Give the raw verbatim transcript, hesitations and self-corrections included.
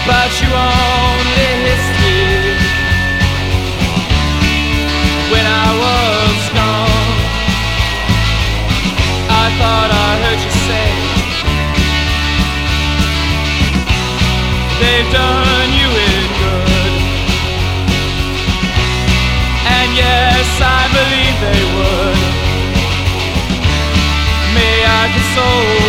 but you only history when I was gone. I thought I heard you say they've done you in good, and yes, I believe they would. May I console